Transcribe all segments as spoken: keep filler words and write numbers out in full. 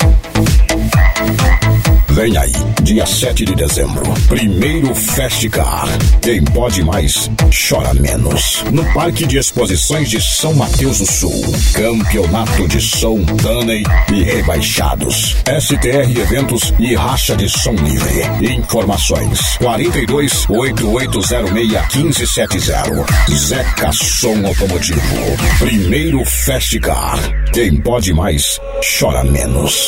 Vem aí, dia sete de dezembro, primeiro Festicar. Quem pode mais, chora menos. No Parque de Exposições de São Mateus do Sul. Campeonato de som, Taney e rebaixados. S T R Eventos e racha de som livre. Informações: quarenta e dois, oito oito zero seis, um cinco sete zero. Zeca Som Automotivo. Primeiro Festicar. Quem pode mais, chora menos.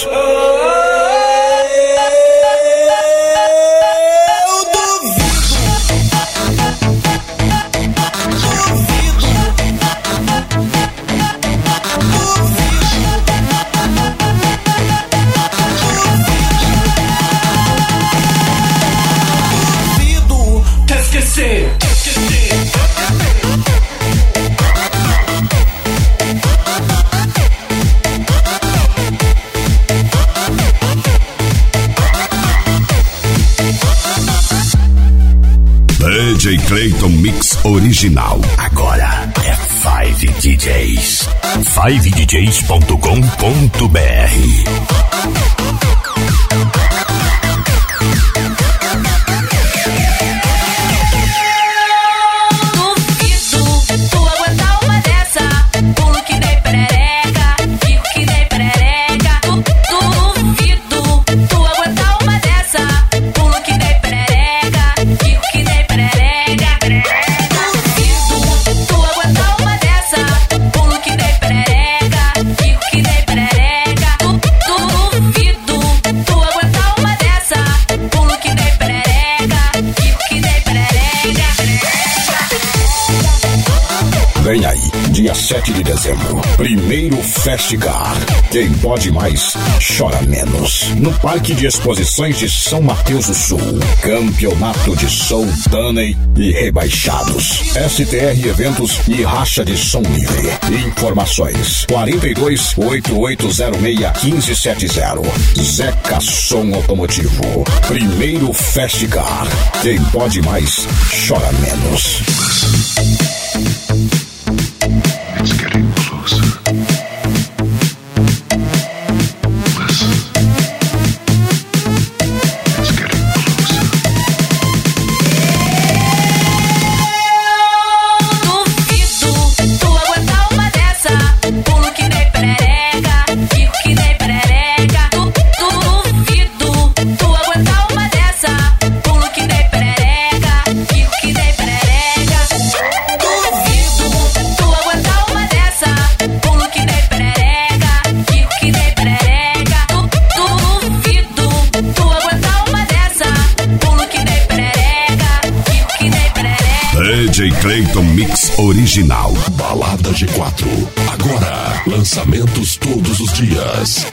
D J Clayton Mix Original. Agora é Five D Js. five d js ponto com ponto b r. Vem aí, dia sete de dezembro, primeiro Festicar. Quem pode mais, chora menos. No Parque de Exposições de São Mateus do Sul. Campeonato de som, Taney e rebaixados. S T R Eventos e racha de som livre. Informações: quarenta e dois, oito oito zero seis, um cinco sete zero. Zeca Som Automotivo. Primeiro Festicar. Quem pode mais, chora menos. It's getting closer. Listen. It's getting closer. Duvido tu aguentar uma dessa. Pulo que nem perereca, fico que nem perereca. Du, duvido tu aguentar uma dessa. Pulo que nem perereca, fico que nem perereca. Duvido tu aguentar uma dessa. Pulo que nem perereca, fico que nem perereca. Du, duvido tu aguentar uma dessa. Pulo que nem perereca, fico que nem perereca. D J Clayton Mix Original. Balada G quatro. Agora, lançamentos todos os dias.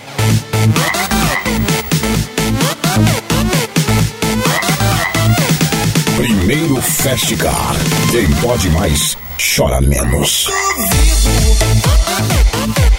Primeiro Festicar. Quem pode mais, chora menos. Duvido.